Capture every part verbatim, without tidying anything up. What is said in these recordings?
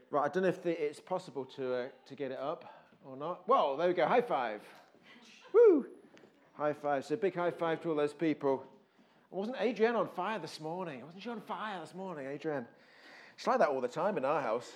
Right, I don't know if the, it's possible to uh, to get it up or not. Well, there we go. High five. Woo! High five. So big high five to all those people. Wasn't Adrienne on fire this morning? Wasn't she on fire this morning, Adrienne? She's like that all the time in our house.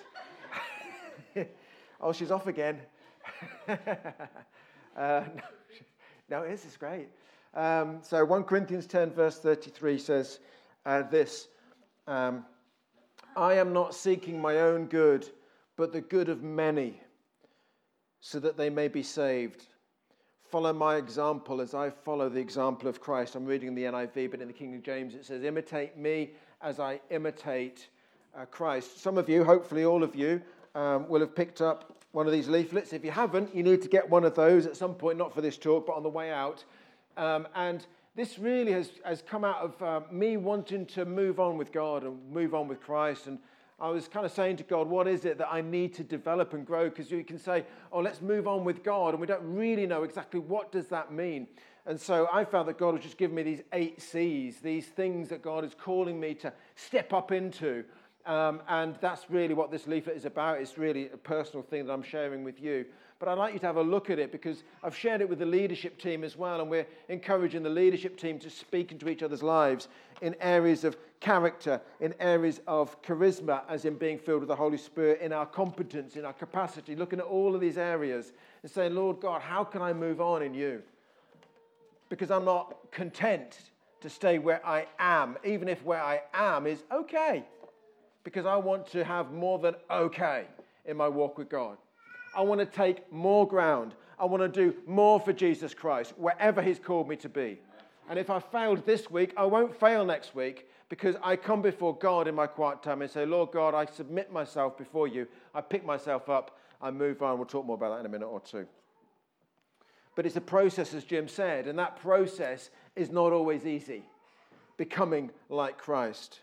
Oh, she's off again. uh, no, no, this is great. Um, so First Corinthians ten, verse thirty-three says uh, this. Um, I am not seeking my own good, but the good of many, so that they may be saved. Follow my example as I follow the example of Christ. I'm reading the N I V, but in the King James it says, imitate me as I imitate uh, Christ. Some of you, hopefully all of you, um, will have picked up one of these leaflets. If you haven't, you need to get one of those at some point, not for this talk, but on the way out. Um, and this really has, has come out of uh, me wanting to move on with God and move on with Christ. And I was kind of saying to God, what is it that I need to develop and grow? Because you can say, oh, let's move on with God. And we don't really know exactly what does that mean. And so I found that God was just giving me these eight C's, these things that God is calling me to step up into. Um, and that's really what this leaflet is about. It's really a personal thing that I'm sharing with you. But I'd like you to have a look at it because I've shared it with the leadership team as well, and we're encouraging the leadership team to speak into each other's lives in areas of character, in areas of charisma, as in being filled with the Holy Spirit, in our competence, in our capacity, looking at all of these areas and saying, Lord God, how can I move on in you? Because I'm not content to stay where I am, even if where I am is okay, because I want to have more than okay in my walk with God. I want to take more ground. I want to do more for Jesus Christ, wherever he's called me to be. And if I failed this week, I won't fail next week because I come before God in my quiet time and say, Lord God, I submit myself before you. I pick myself up. I move on. We'll talk more about that in a minute or two. But it's a process, as Jim said, and that process is not always easy, becoming like Christ.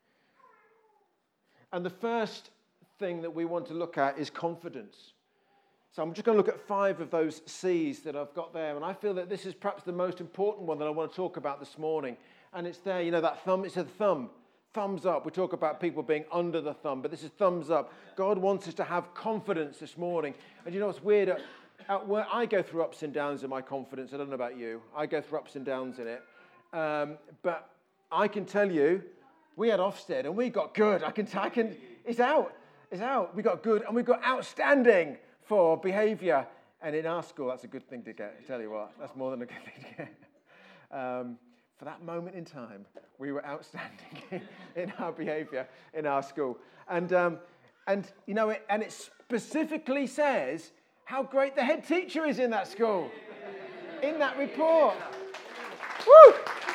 And the first thing that we want to look at is confidence. So I'm just going to look at five of those C's that I've got there. And I feel that this is perhaps the most important one that I want to talk about this morning. And it's there, you know, that thumb, it's a thumb. Thumbs up. We talk about people being under the thumb, but this is thumbs up. God wants us to have confidence this morning. And you know what's weird? At, at where I go through ups and downs in my confidence. I don't know about you. I go through ups and downs in it. Um, but I can tell you, we had Ofsted and we got good. I can, I can, it's out. It's out. We got good and we got outstanding for behaviour, and in our school, that's a good thing to get. I tell you what, that's more than a good thing to get. Um, for that moment in time, we were outstanding in our behaviour in our school, and um, and you know, it, and it specifically says how great the head teacher is in that school, in that report. Woo!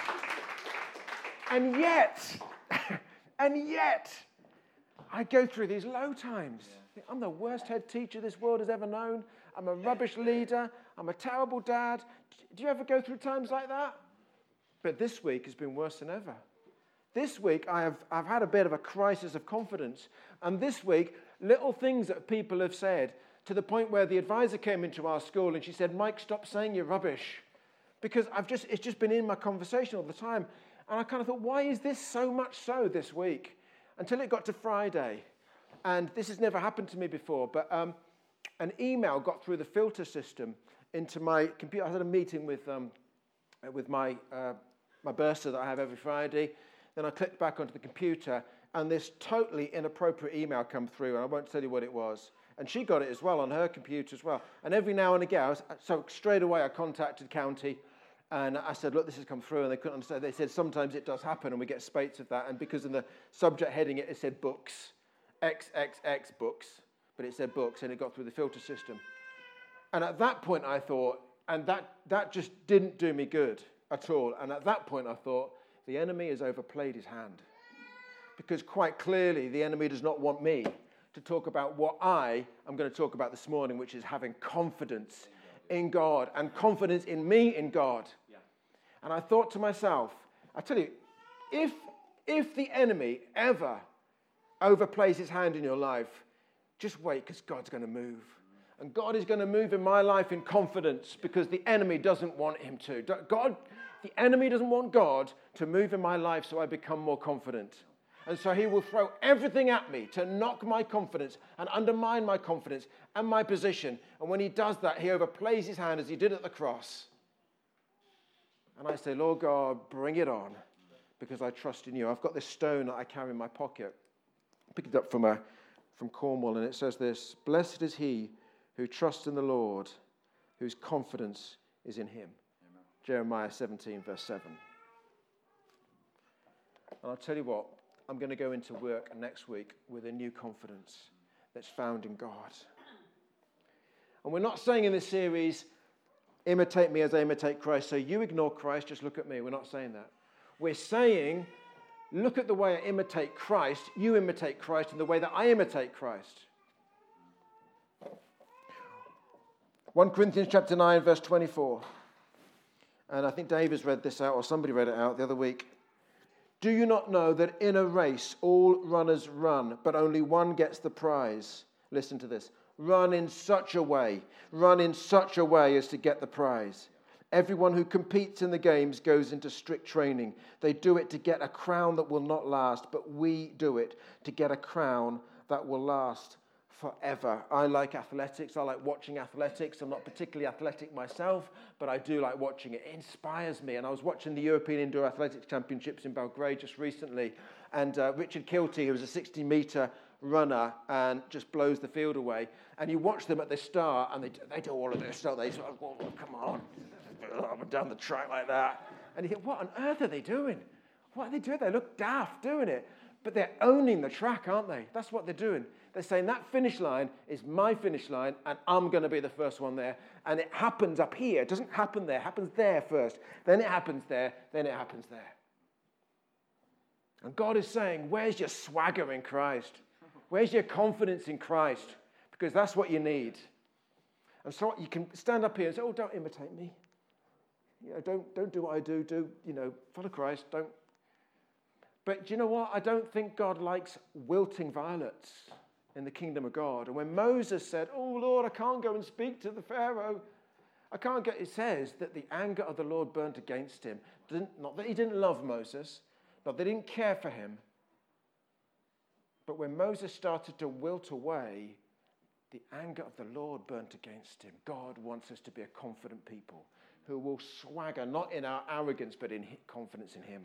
And yet, and yet, I go through these low times. I'm the worst head teacher this world has ever known. I'm a rubbish leader. I'm a terrible dad. Do you ever go through times like that? But this week has been worse than ever. This week, I have, I've had a bit of a crisis of confidence. And this week, little things that people have said, to the point where the advisor came into our school and she said, Mike, stop saying you're rubbish. Because I've just it's just been in my conversation all the time. And I kind of thought, why is this so much so this week? Until it got to Friday. And this has never happened to me before, but um, an email got through the filter system into my computer. I had a meeting with um, with my uh, my bursar that I have every Friday. Then I clicked back onto the computer, and this totally inappropriate email came through, and I won't tell you what it was. And she got it as well on her computer as well. And every now and again, I was, so straight away I contacted county, and I said, look, this has come through, and they couldn't understand. They said, sometimes it does happen, and we get spates of that. And because of the subject heading, it, it said books. X X X books, but it said books, and it got through the filter system. And at that point I thought, and that, that just didn't do me good at all. And at that point I thought, the enemy has overplayed his hand. Because quite clearly the enemy does not want me to talk about what I am going to talk about this morning, which is having confidence in God and confidence in me in God. Yeah. And I thought to myself, I tell you, if if the enemy ever overplays his hand in your life, just wait, because God's going to move. And God is going to move in my life in confidence because the enemy doesn't want him to. God, the enemy doesn't want God to move in my life so I become more confident. And so he will throw everything at me to knock my confidence and undermine my confidence and my position. And when he does that, he overplays his hand as he did at the cross. And I say, Lord God, bring it on, because I trust in you. I've got this stone that I carry in my pocket. I picked it up from, a, from Cornwall, and it says this: blessed is he who trusts in the Lord, whose confidence is in him. Amen. Jeremiah seventeen, verse seven. And I'll tell you what, I'm going to go into work next week with a new confidence that's found in God. And we're not saying in this series, imitate me as I imitate Christ. So you ignore Christ, just look at me. We're not saying that. We're saying, look at the way I imitate Christ. You imitate Christ in the way that I imitate Christ. First Corinthians chapter nine, verse twenty-four. And I think David's read this out, or somebody read it out the other week. Do you not know that in a race all runners run, but only one gets the prize? Listen to this. Run in such a way, run in such a way as to get the prize. Everyone who competes in the games goes into strict training. They do it to get a crown that will not last, but we do it to get a crown that will last forever. I like athletics. I like watching athletics. I'm not particularly athletic myself, but I do like watching it. It inspires me. And I was watching the European Indoor Athletics Championships in Belgrade just recently, and uh, Richard Kilty, who was a sixty-metre runner and just blows the field away. And you watch them at the start, and they they do all of this stuff. They sort of go, oh, come on, down the track like that. And you think, what on earth are they doing? What are they doing? They look daft doing it. But they're owning the track, aren't they? That's what they're doing. They're saying that finish line is my finish line, and I'm going to be the first one there. And it happens up here. It doesn't happen there. It happens there first. Then it happens there. Then it happens there. And God is saying, where's your swagger in Christ? Where's your confidence in Christ? Because that's what you need. And so you can stand up here and say, oh, don't imitate me. You know, don't, don't do what I do. Do, you know, follow Christ. Don't. But do you know what? I don't think God likes wilting violets in the kingdom of God. And when Moses said, oh, Lord, I can't go and speak to the Pharaoh. I can't get, it says that the anger of the Lord burnt against him. Didn't, not that he didn't love Moses, not that he didn't care for him. But when Moses started to wilt away, the anger of the Lord burnt against him. God wants us to be a confident people who will swagger, not in our arrogance, but in confidence in him.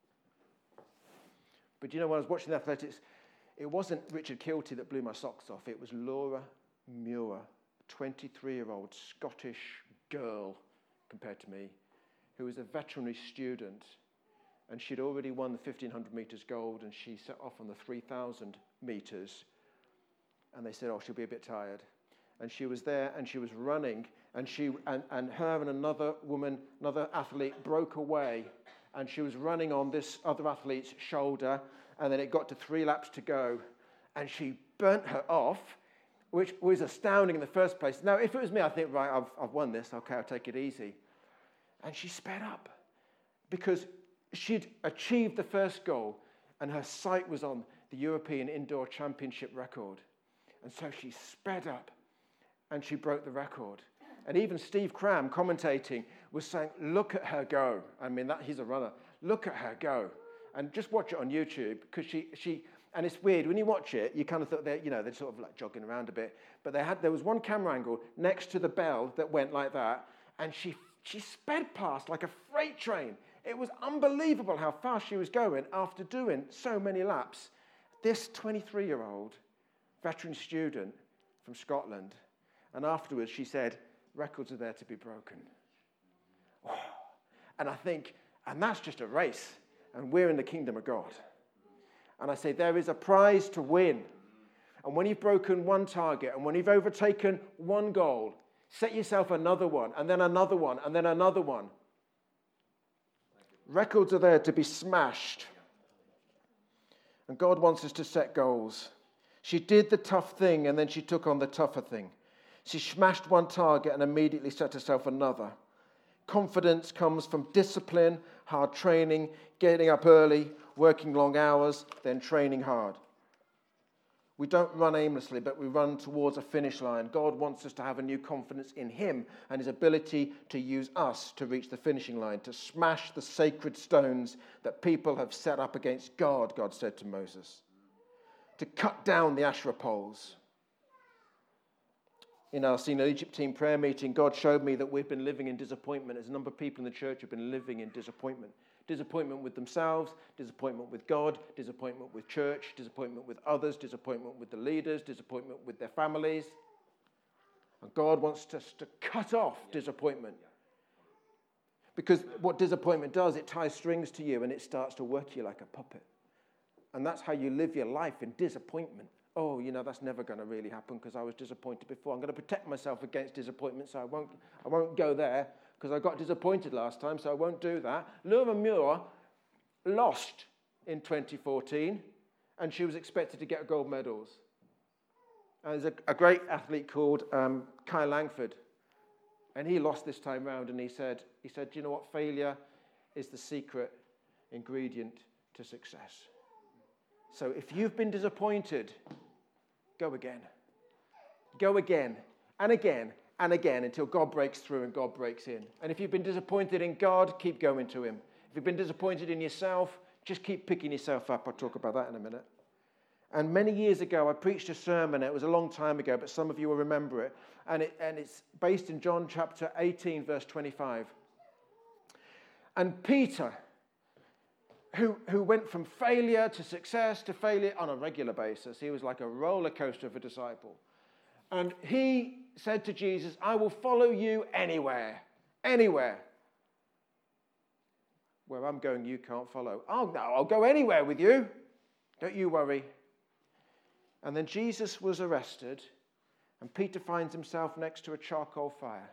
But you know, when I was watching the athletics, it wasn't Richard Kilty that blew my socks off. It was Laura Muir, twenty-three-year-old Scottish girl, compared to me, who was a veterinary student. And she'd already won the fifteen hundred metres gold, and she set off on the three thousand metres. And they said, oh, she'll be a bit tired. And she was there, and she was running, and she and, and her and another woman, another athlete, broke away. And she was running on this other athlete's shoulder, and then it got to three laps to go, and she burnt her off, which was astounding in the first place. Now, if it was me, I think, right, I've, I've won this. Okay, I'll take it easy. And she sped up because she'd achieved the first goal, and her sight was on the European Indoor Championship record. And so she sped up, and she broke the record. And even Steve Cram, commentating, was saying, look at her go. I mean, that he's a runner. Look at her go. And just watch it on YouTube, because she, she, and it's weird, when you watch it, you kind of thought, they're, you know, they're sort of like jogging around a bit. But they had, there was one camera angle next to the bell that went like that, and she, she sped past like a freight train. It was unbelievable how fast she was going after doing so many laps. This twenty-three-year-old veteran student from Scotland, and afterwards she said, records are there to be broken. Oh. And I think, and that's just a race, and we're in the kingdom of God. And I say, there is a prize to win. And when you've broken one target, and when you've overtaken one goal, set yourself another one, and then another one, and then another one. Records are there to be smashed. And God wants us to set goals. She did the tough thing, and then she took on the tougher thing. She smashed one target and immediately set herself another. Confidence comes from discipline, hard training, getting up early, working long hours, then training hard. We don't run aimlessly, but we run towards a finish line. God wants us to have a new confidence in him and his ability to use us to reach the finishing line, to smash the sacred stones that people have set up against God, God said to Moses, to cut down the Asherah poles. In our Senior Leadership Team prayer meeting, God showed me that we've been living in disappointment. There's a number of people in the church who've been living in disappointment. Disappointment with themselves, disappointment with God, disappointment with church, disappointment with others, disappointment with the leaders, disappointment with their families. And God wants us to cut off disappointment. Because what disappointment does, it ties strings to you and it starts to work you like a puppet. And that's how you live your life, in disappointment. Oh, you know, that's never going to really happen because I was disappointed before. I'm going to protect myself against disappointment, so I won't, I won't go there. Because I got disappointed last time, so I won't do that. Laura Muir lost in twenty fourteen, and she was expected to get gold medals. And there's a, a great athlete called um, Kyle Langford, and he lost this time round, and he said, he said, do you know what? Failure is the secret ingredient to success. So if you've been disappointed, go again. Go again and again. And again, until God breaks through and God breaks in. And if you've been disappointed in God, keep going to him. If you've been disappointed in yourself, just keep picking yourself up. I'll talk about that in a minute. And many years ago, I preached a sermon. It was a long time ago, but some of you will remember it. And, it, and it's based in John chapter eighteen, verse twenty-five. And Peter, who, who went from failure to success to failure on a regular basis, he was like a roller coaster of a disciple. And he said to Jesus, I will follow you anywhere, anywhere. Where I'm going, you can't follow. Oh, no, I'll go anywhere with you. Don't you worry. And then Jesus was arrested, and Peter finds himself next to a charcoal fire.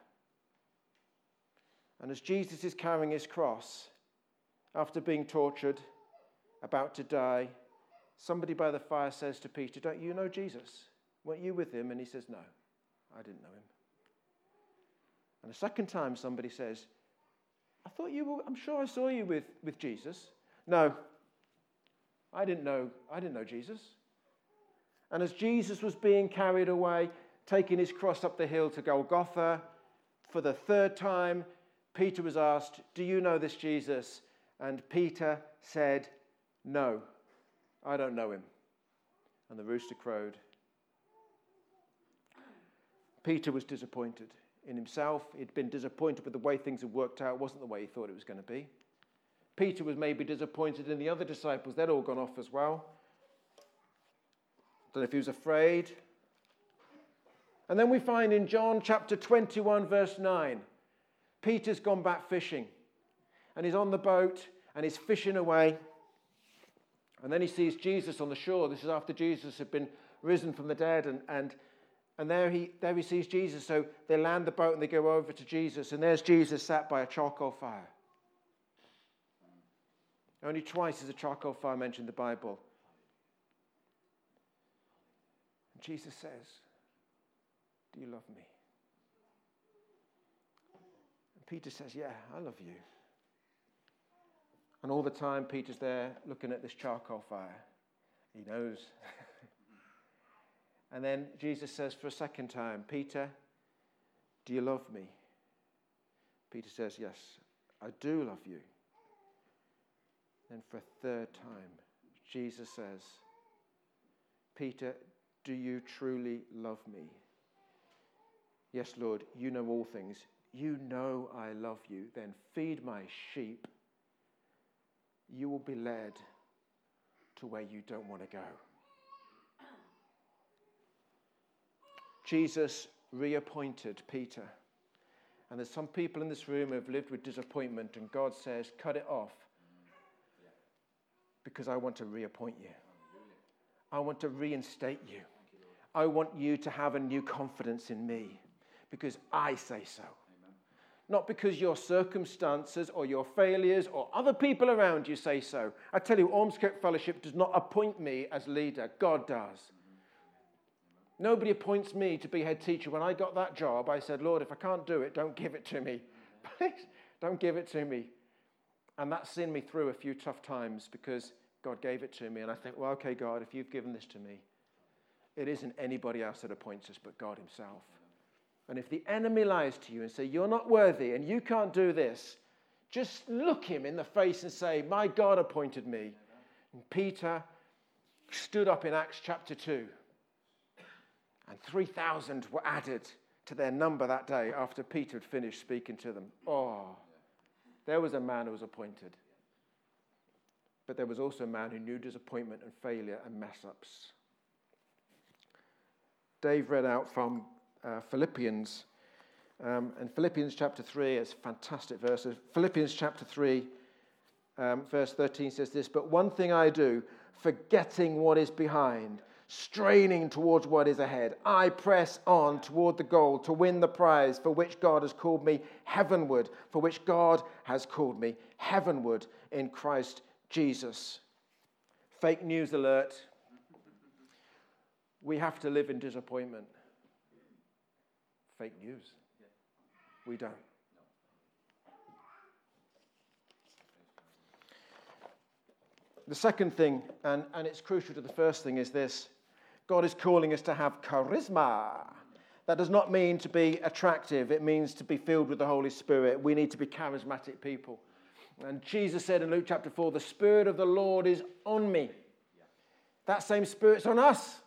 And as Jesus is carrying his cross, after being tortured, about to die, somebody by the fire says to Peter, don't you know Jesus? Weren't you with him? And he says, no, I didn't know him. And a second time somebody says, I thought you were, I'm sure I saw you with, with Jesus. No, I didn't know, I didn't know Jesus. And as Jesus was being carried away, taking his cross up the hill to Golgotha, for the third time, Peter was asked, do you know this Jesus? And Peter said, no, I don't know him. And the rooster crowed. Peter was disappointed in himself. He'd been disappointed with the way things had worked out. It wasn't the way he thought it was going to be. Peter was maybe disappointed in the other disciples. They'd all gone off as well. Don't know if he was afraid. And then we find in John chapter twenty-one, verse nine, Peter's gone back fishing. And he's on the boat and he's fishing away. And then he sees Jesus on the shore. This is after Jesus had been risen from the dead. And, and, and there, he, there he sees Jesus. So they land the boat and they go over to Jesus. And there's Jesus sat by a charcoal fire. Only twice is a charcoal fire mentioned in the Bible. And Jesus says, do you love me? And Peter says, yeah, I love you. And all the time Peter's there looking at this charcoal fire. He knows. And then Jesus says for a second time, Peter, do you love me? Peter says, yes, I do love you. Then for a third time, Jesus says, Peter, do you truly love me? Yes, Lord, you know all things. You know I love you. Then feed my sheep. You will be led to where you don't want to go. Jesus reappointed Peter. And there's some people in this room who have lived with disappointment, and God says, cut it off. Because I want to reappoint you. I want to reinstate you. I want you to have a new confidence in me. Because I say so. Amen. Not because your circumstances or your failures or other people around you say so. I tell you, Ormskirk Fellowship does not appoint me as leader. God does. Mm-hmm. Nobody appoints me to be head teacher. When I got that job, I said, Lord, if I can't do it, don't give it to me. Please, don't give it to me. And that's seen me through a few tough times because God gave it to me. And I think, well, okay, God, if you've given this to me, it isn't anybody else that appoints us but God himself. And if the enemy lies to you and say, you're not worthy and you can't do this, just look him in the face and say, my God appointed me. And Peter stood up in Acts chapter two, and three thousand were added to their number that day after Peter had finished speaking to them. Oh, there was a man who was appointed. But there was also a man who knew disappointment and failure and mess-ups. Dave read out from uh, Philippians, um, and Philippians chapter three, it's a fantastic verse. Philippians chapter three, um, verse thirteen says this, but one thing I do, forgetting what is behind, straining towards what is ahead, I press on toward the goal to win the prize for which God has called me heavenward, for which God has called me heavenward in Christ Jesus. Fake news alert. We have to live in disappointment. Fake news. We don't. The second thing, and, and it's crucial to the first thing, is this. God is calling us to have charisma. That does not mean to be attractive. It means to be filled with the Holy Spirit. We need to be charismatic people. And Jesus said in Luke chapter four, the Spirit of the Lord is on me. That same Spirit's on us.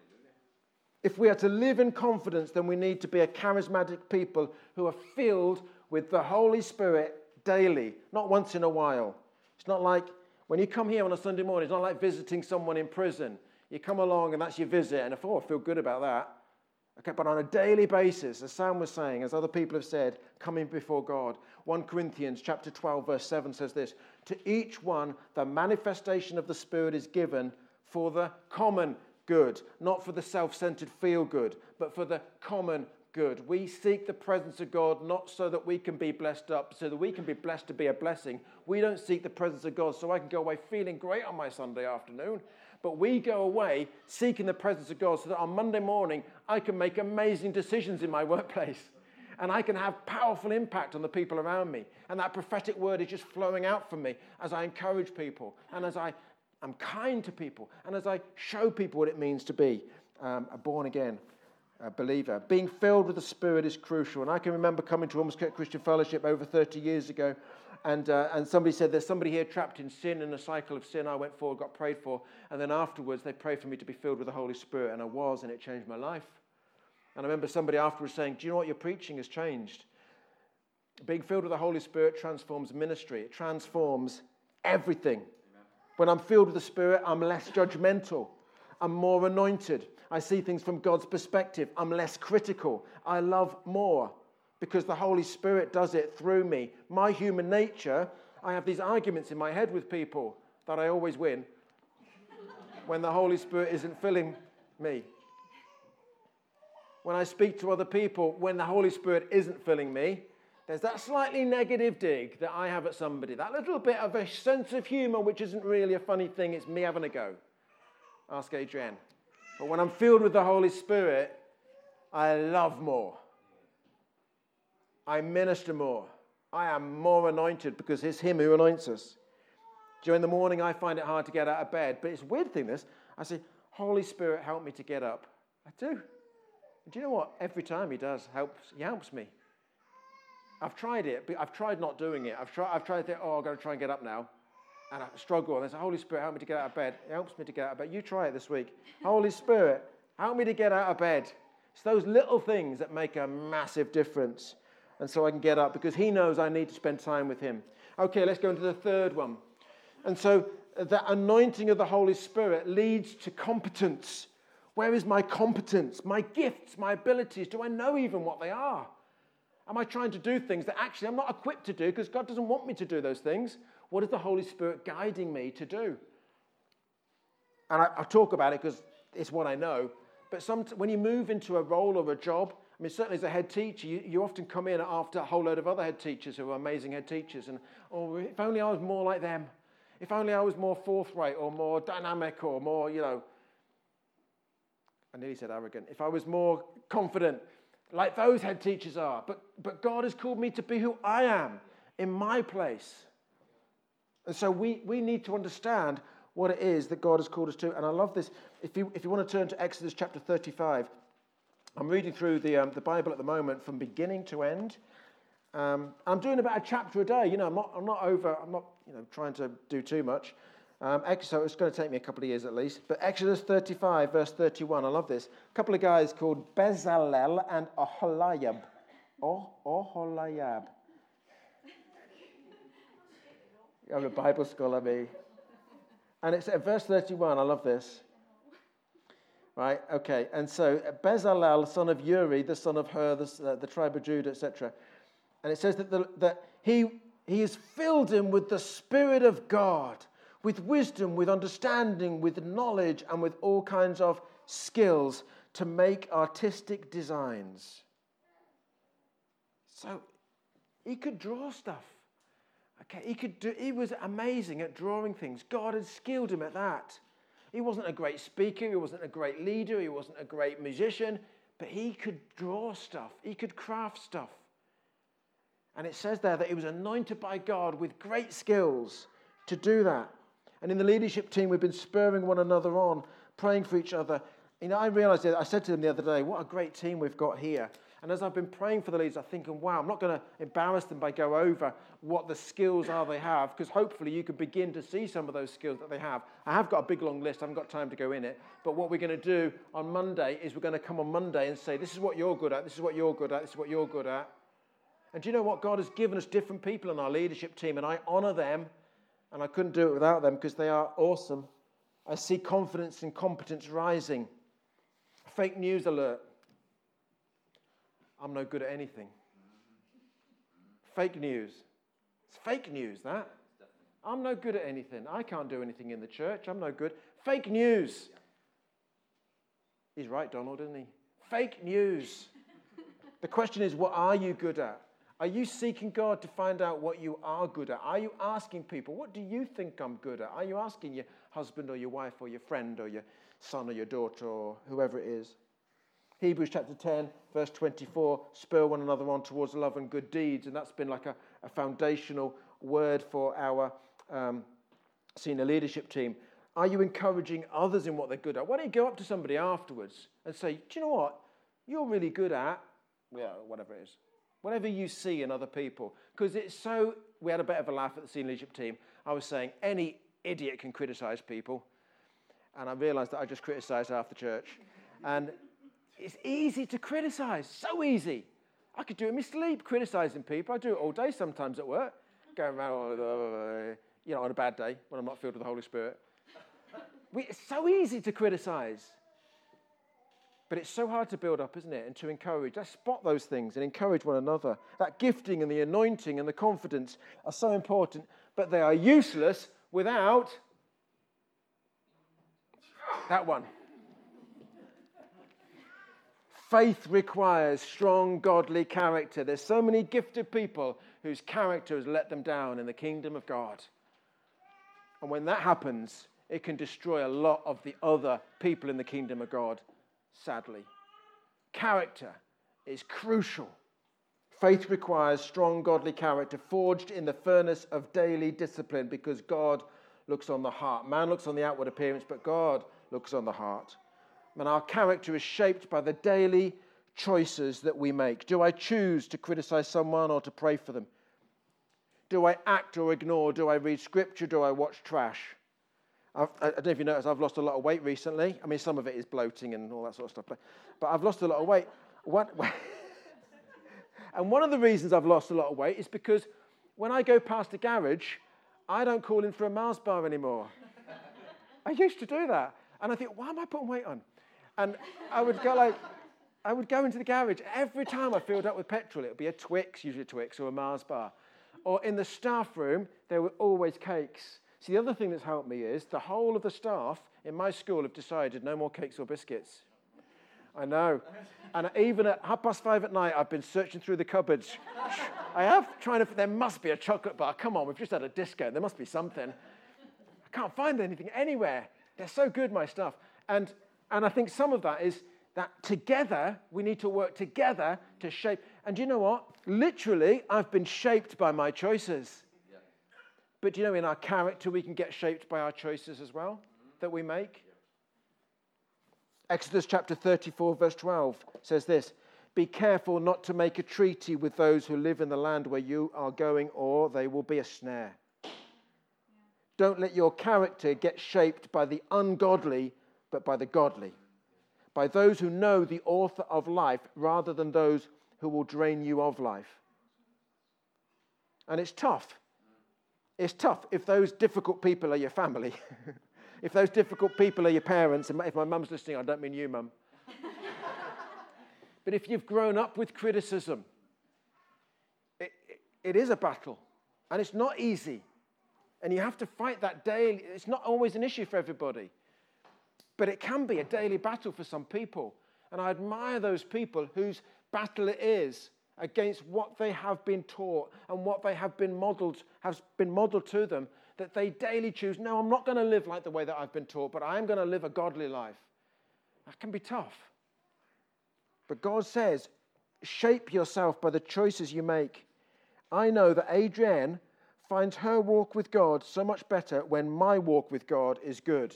If we are to live in confidence, then we need to be a charismatic people who are filled with the Holy Spirit daily, not once in a while. It's not like when you come here on a Sunday morning, it's not like visiting someone in prison. You come along and that's your visit, and if, oh, I feel good about that. Okay, but on a daily basis, as Sam was saying, as other people have said, coming before God. First Corinthians chapter twelve, verse seven says this, to each one the manifestation of the Spirit is given for the common good, not for the self-centered feel good, but for the common good. We seek the presence of God not so that we can be blessed up, so that we can be blessed to be a blessing. We don't seek the presence of God so I can go away feeling great on my Sunday afternoon. But we go away seeking the presence of God so that on Monday morning I can make amazing decisions in my workplace. And I can have powerful impact on the people around me. And that prophetic word is just flowing out from me as I encourage people and as I am kind to people and as I show people what it means to be um, a born-again uh, believer. Being filled with the Spirit is crucial. And I can remember coming to Ormskirk Christian Fellowship over thirty years ago. And uh, and somebody said, there's somebody here trapped in sin, in a cycle of sin. I went forward, got prayed for. And then afterwards, they prayed for me to be filled with the Holy Spirit. And I was, and it changed my life. And I remember somebody afterwards saying, do you know what? Your preaching has changed. Being filled with the Holy Spirit transforms ministry. It transforms everything. Amen. When I'm filled with the Spirit, I'm less judgmental. I'm more anointed. I see things from God's perspective. I'm less critical. I love more. Because the Holy Spirit does it through me. My human nature, I have these arguments in my head with people that I always win when the Holy Spirit isn't filling me. When I speak to other people, when the Holy Spirit isn't filling me, there's that slightly negative dig that I have at somebody. That little bit of a sense of humor, which isn't really a funny thing. It's me having a go. Ask Adrienne. But when I'm filled with the Holy Spirit, I love more. I minister more. I am more anointed because it's him who anoints us. During the morning, I find it hard to get out of bed. But it's a weird thing, this. I say, Holy Spirit, help me to get up. I do. And do you know what? Every time he does, helps, he helps me. I've tried it, but I've tried not doing it. I've tried, I've tried to think, oh, I've got to try and get up now. And I struggle. And I say, Holy Spirit, help me to get out of bed. It helps me to get out of bed. You try it this week. Holy Spirit, help me to get out of bed. It's those little things that make a massive difference. And so I can get up because he knows I need to spend time with him. Okay, let's go into the third one. And so the anointing of the Holy Spirit leads to competence. Where is my competence, my gifts, my abilities? Do I know even what they are? Am I trying to do things that actually I'm not equipped to do because God doesn't want me to do those things? What is the Holy Spirit guiding me to do? And I, I talk about it because it's what I know. But some, when you move into a role or a job, I mean, certainly as a head teacher, you, you often come in after a whole load of other head teachers who are amazing head teachers. And, oh, if only I was more like them. If only I was more forthright or more dynamic or more, you know, I nearly said arrogant. If I was more confident, like those head teachers are. But, but God has called me to be who I am in my place. And so we, we need to understand what it is that God has called us to. And I love this. If you if you want to turn to Exodus chapter thirty-five, I'm reading through the um, the Bible at the moment from beginning to end. Um, I'm doing about a chapter a day. You know, I'm not I'm not over. I'm not you know trying to do too much. Um, so it's going to take me a couple of years at least. But Exodus thirty-five, verse thirty-one. I love this. A couple of guys called Bezalel and Oholiab. Oh, Oholiab. I'm a Bible scholar, me. And it's at verse thirty-one. I love this. Right, okay. And so Bezalel, son of Uri, the son of Hur, the, uh, the tribe of Judah, et cetera. And it says that, the, that he, he has filled him with the Spirit of God, with wisdom, with understanding, with knowledge, and with all kinds of skills to make artistic designs. So he could draw stuff. Okay, he could do. He was amazing at drawing things. God had skilled him at that. He wasn't a great speaker. He wasn't a great leader. He wasn't a great musician. But he could draw stuff. He could craft stuff. And it says there that he was anointed by God with great skills to do that. And in the leadership team, we've been spurring one another on, praying for each other. You know, I realized that I said to them the other day, what a great team we've got here. And as I've been praying for the leaders, I'm thinking, wow, I'm not going to embarrass them by go over what the skills are they have, because hopefully you can begin to see some of those skills that they have. I have got a big, long list. I haven't got time to go in it. But what we're going to do on Monday is we're going to come on Monday and say, this is what you're good at, this is what you're good at, this is what you're good at. And do you know what? God has given us different people on our leadership team, and I honor them, and I couldn't do it without them because they are awesome. I see confidence and competence rising. Fake news alert. I'm no good at anything. Fake news. It's fake news, that. I'm no good at anything. I can't do anything in the church. I'm no good. Fake news. He's right, Donald, isn't he? Fake news. The question is, what are you good at? Are you seeking God to find out what you are good at? Are you asking people, what do you think I'm good at? Are you asking your husband or your wife or your friend or your son or your daughter or whoever it is? Hebrews chapter ten, verse twenty-four, spur one another on towards love and good deeds. And that's been like a, a foundational word for our um, senior leadership team. Are you encouraging others in what they're good at? Why don't you go up to somebody afterwards and say, do you know what? You're really good at, yeah, whatever it is. Whatever you see in other people. Because it's so, we had a bit of a laugh at the senior leadership team. I was saying, any idiot can criticize people. And I realized that I just criticized half the church. And it's easy to criticize, so easy. I could do it in my sleep, criticizing people. I do it all day sometimes at work. Going around, you know, on a bad day when I'm not filled with the Holy Spirit. We, it's so easy to criticize. But it's so hard to build up, isn't it? And to encourage. Let's spot those things and encourage one another. That gifting and the anointing and the confidence are so important, but they are useless without that one. Faith requires strong, godly character. There's so many gifted people whose character has let them down in the kingdom of God. And when that happens, it can destroy a lot of the other people in the kingdom of God, sadly. Character is crucial. Faith requires strong, godly character forged in the furnace of daily discipline because God looks on the heart. Man looks on the outward appearance, but God looks on the heart. And our character is shaped by the daily choices that we make. Do I choose to criticize someone or to pray for them? Do I act or ignore? Do I read scripture? Do I watch trash? I've, I don't know if you noticed, I've lost a lot of weight recently. I mean, some of it is bloating and all that sort of stuff. But, but I've lost a lot of weight. What, and one of the reasons I've lost a lot of weight is because when I go past a garage, I don't call in for a Mars bar anymore. I used to do that. And I think, why am I putting weight on? And I would go like, I would go into the garage. Every time I filled up with petrol, it would be a Twix, usually a Twix, or a Mars bar. Or in the staff room, there were always cakes. See, the other thing that's helped me is the whole of the staff in my school have decided no more cakes or biscuits. I know. And even at half past five at night, I've been searching through the cupboards. I have, trying to, there must be a chocolate bar. Come on, we've just had a disco. There must be something. I can't find anything anywhere. They're so good, my stuff. And and I think some of that is that together, we need to work together to shape. And do you know what? Literally, I've been shaped by my choices. Yeah. But do you know, in our character, we can get shaped by our choices as well that we make. Exodus chapter thirty-four, verse twelve says this, be careful not to make a treaty with those who live in the land where you are going, or they will be a snare. Yeah. Don't let your character get shaped by the ungodly, but by the godly. By those who know the author of life, rather than those who will drain you of life. And it's tough. It's tough if those difficult people are your family. If those difficult people are your parents, and if my mum's listening, I don't mean you, mum. But if you've grown up with criticism, it, it, it is a battle. And it's not easy. And you have to fight that daily. It's not always an issue for everybody. But it can be a daily battle for some people. And I admire those people whose battle it is against what they have been taught and what they have been modeled, has been modeled to them, that they daily choose, no, I'm not going to live like the way that I've been taught, but I'm going to live a godly life. That can be tough. But God says, shape yourself by the choices you make. I know that Adrienne finds her walk with God so much better when my walk with God is good.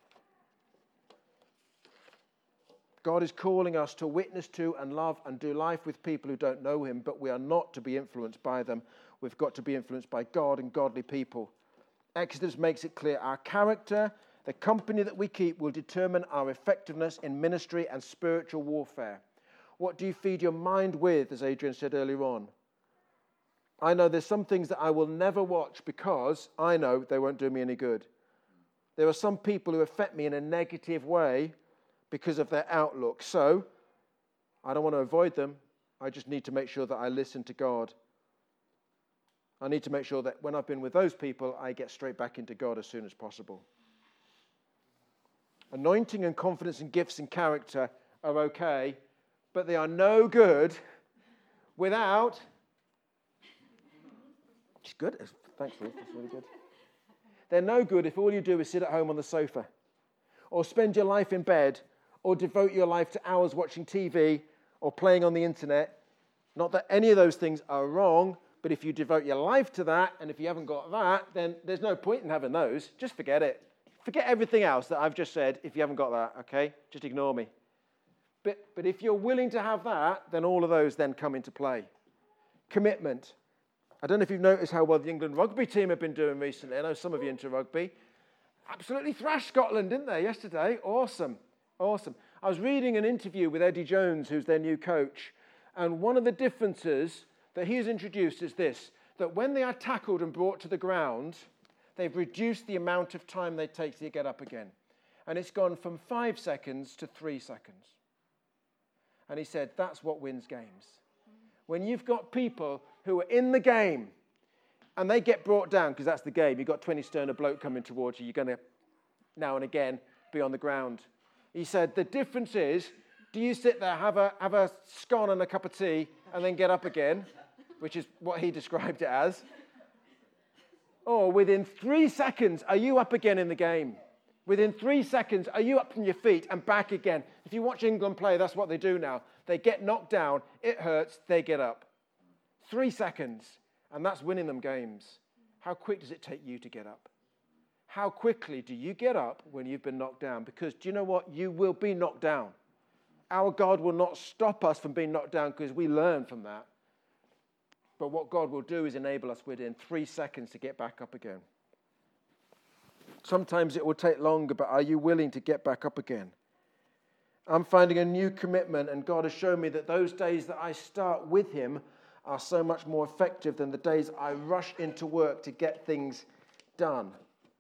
God is calling us to witness to and love and do life with people who don't know him, but we are not to be influenced by them. We've got to be influenced by God and godly people. Exodus makes it clear our character, the company that we keep, will determine our effectiveness in ministry and spiritual warfare. What do you feed your mind with, as Adrian said earlier on? I know there's some things that I will never watch because I know they won't do me any good. There are some people who affect me in a negative way because of their outlook. So, I don't want to avoid them. I just need to make sure that I listen to God. I need to make sure that when I've been with those people, I get straight back into God as soon as possible. Anointing and confidence and gifts and character are okay, but they are no good without... It's good. Thanks, Ruth. That's really good. They're no good if all you do is sit at home on the sofa or spend your life in bed or devote your life to hours watching T V or playing on the internet. Not that any of those things are wrong, but if you devote your life to that, and if you haven't got that, then there's no point in having those. Just forget it. Forget everything else that I've just said if you haven't got that, okay? Just ignore me. But, but if you're willing to have that, then all of those then come into play. Commitment. I don't know if you've noticed how well the England rugby team have been doing recently. I know some of you into rugby. Absolutely thrashed Scotland, didn't they, yesterday? Awesome. Awesome. I was reading an interview with Eddie Jones, who's their new coach, and one of the differences that he's introduced is this, that when they are tackled and brought to the ground, they've reduced the amount of time they take to get up again. And it's gone from five seconds to three seconds. And he said, that's what wins games. When you've got people who are in the game and they get brought down, because that's the game, you've got twenty stone of bloke coming towards you, you're going to now and again be on the ground. He said, the difference is, do you sit there, have a, have a scone and a cup of tea, and then get up again, which is what he described it as, or within three seconds, are you up again in the game? Within three seconds, are you up from your feet and back again? If you watch England play, that's what they do now. They get knocked down, it hurts, they get up. Three seconds, and that's winning them games. How quick does it take you to get up? How quickly do you get up when you've been knocked down? Because do you know what? You will be knocked down. Our God will not stop us from being knocked down because we learn from that. But what God will do is enable us within three seconds to get back up again. Sometimes it will take longer, but are you willing to get back up again? I'm finding a new commitment, and God has shown me that those days that I start with him are so much more effective than the days I rush into work to get things done.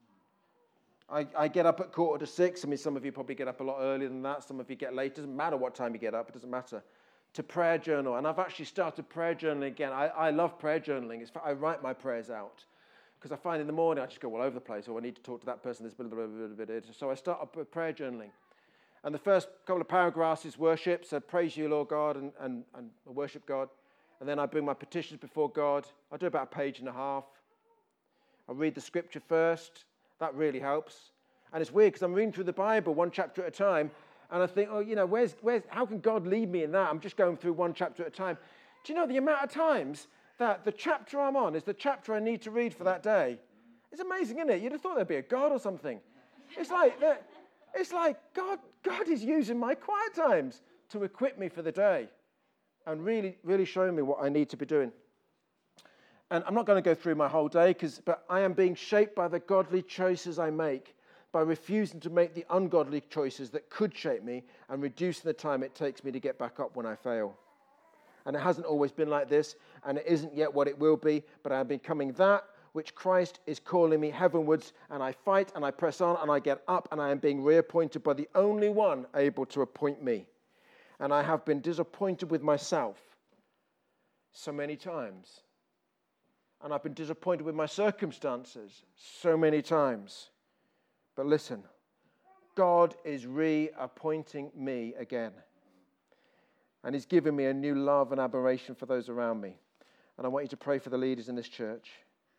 I, I get up at quarter to six. I mean, some of you probably get up a lot earlier than that. Some of you get late. It doesn't matter what time you get up. It doesn't matter. To prayer journal. And I've actually started prayer journaling again. I, I love prayer journaling. It's, I write my prayers out. Because I find in the morning I just go all over the place. Oh, I need to talk to that person. This blah, blah, blah, blah, blah. So I start up with prayer journaling. And the first couple of paragraphs is worship. So praise you, Lord God, and, and, and worship God. And then I bring my petitions before God. I do about a page and a half. I read the scripture first. That really helps. And it's weird because I'm reading through the Bible one chapter at a time. And I think, oh, you know, where's, where's, how can God lead me in that? I'm just going through one chapter at a time. Do you know the amount of times that the chapter I'm on is the chapter I need to read for that day? It's amazing, isn't it? You'd have thought there'd be a God or something. It's like, it's like God, God is using my quiet times to equip me for the day and really, really showing me what I need to be doing. And I'm not going to go through my whole day, because, but I am being shaped by the godly choices I make, by refusing to make the ungodly choices that could shape me and reducing the time it takes me to get back up when I fail. And it hasn't always been like this, and it isn't yet what it will be, but I am becoming that which Christ is calling me heavenwards, and I fight and I press on and I get up, and I am being reappointed by the only one able to appoint me. And I have been disappointed with myself so many times. And I've been disappointed with my circumstances so many times. But listen, God is reappointing me again. And he's given me a new love and admiration for those around me. And I want you to pray for the leaders in this church.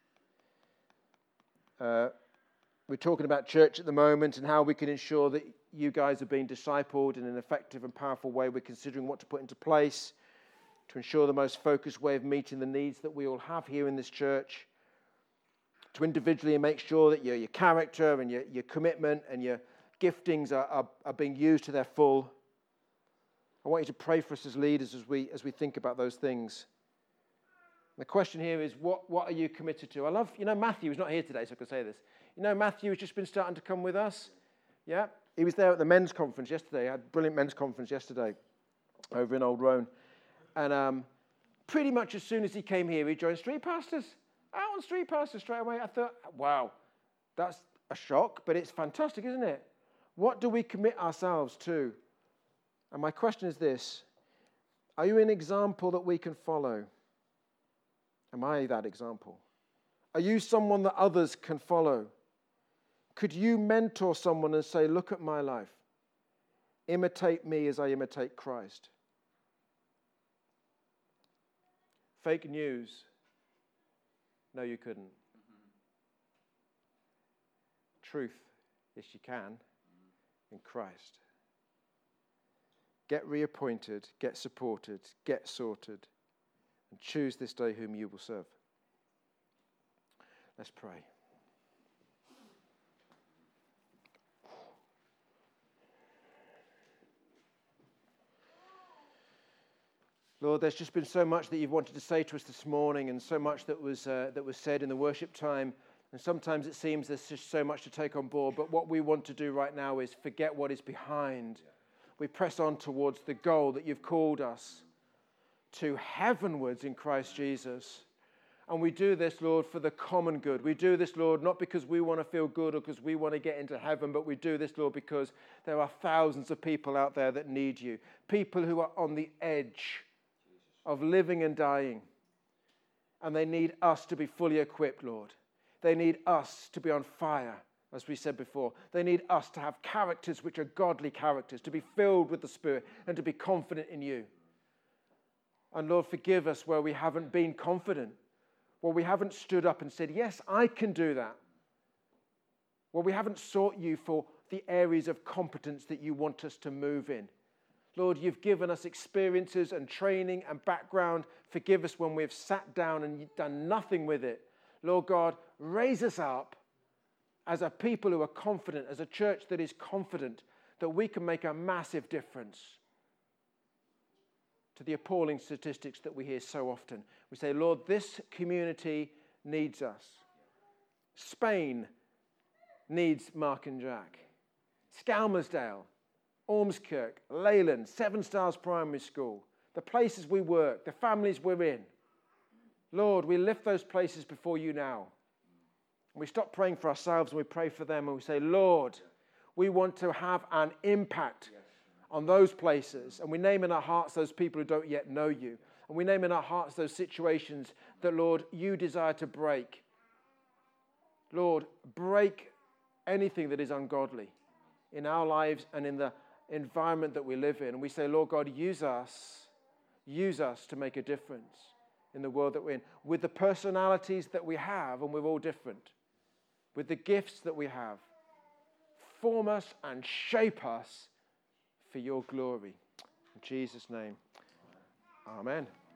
Uh, we're talking about church at the moment and how we can ensure that you guys are being discipled in an effective and powerful way. We're considering what to put into place to ensure the most focused way of meeting the needs that we all have here in this church. To individually make sure that your, your character and your, your commitment and your giftings are, are, are being used to their full. I want you to pray for us as leaders as we as we think about those things. The question here is, what, what are you committed to? I love, you know, Matthew is not here today, so I can say this. You know, Matthew has just been starting to come with us. Yeah, he was there at the men's conference yesterday. I had a brilliant men's conference yesterday over in Old Roan. And um, pretty much as soon as he came here, he joined Street Pastors. Out on Street Pastors straight away. I thought, wow, that's a shock, but it's fantastic, isn't it? What do we commit ourselves to? And my question is this: are you an example that we can follow? Am I that example? Are you someone that others can follow? Could you mentor someone and say, look at my life. Imitate me as I imitate Christ. Fake news. No, you couldn't. Mm-hmm. Truth. Yes, you can. In Christ. Get reappointed, get supported, get sorted, and choose this day whom you will serve. Let's pray. Lord, there's just been so much that you've wanted to say to us this morning, and so much that was uh, that was said in the worship time. And sometimes it seems there's just so much to take on board. But what we want to do right now is forget what is behind. We press on towards the goal that you've called us to heavenwards in Christ Jesus. And we do this, Lord, for the common good. We do this, Lord, not because we want to feel good or because we want to get into heaven, but we do this, Lord, because there are thousands of people out there that need you. People who are on the edge of living and dying. And they need us to be fully equipped, Lord. They need us to be on fire, as we said before. They need us to have characters which are godly characters, to be filled with the Spirit and to be confident in you. And Lord, forgive us where we haven't been confident, where we haven't stood up and said, yes, I can do that. Where we haven't sought you for the areas of competence that you want us to move in. Lord, you've given us experiences and training and background. Forgive us when we've sat down and done nothing with it. Lord God, raise us up as a people who are confident, as a church that is confident that we can make a massive difference to the appalling statistics that we hear so often. We say, Lord, this community needs us. Spain needs Mark and Jack. Skelmersdale, Ormskirk, Leyland, Seven Stars Primary School, the places we work, the families we're in. Lord, we lift those places before you now. We stop praying for ourselves and we pray for them and we say, Lord, we want to have an impact on those places. And we name in our hearts those people who don't yet know you. And we name in our hearts those situations that, Lord, you desire to break. Lord, break anything that is ungodly in our lives and in the environment that we live in. And we say, Lord God, use us, use us to make a difference in the world that we're in, with the personalities that we have, and we're all different, with the gifts that we have. Form us and shape us for your glory. In Jesus' name, amen.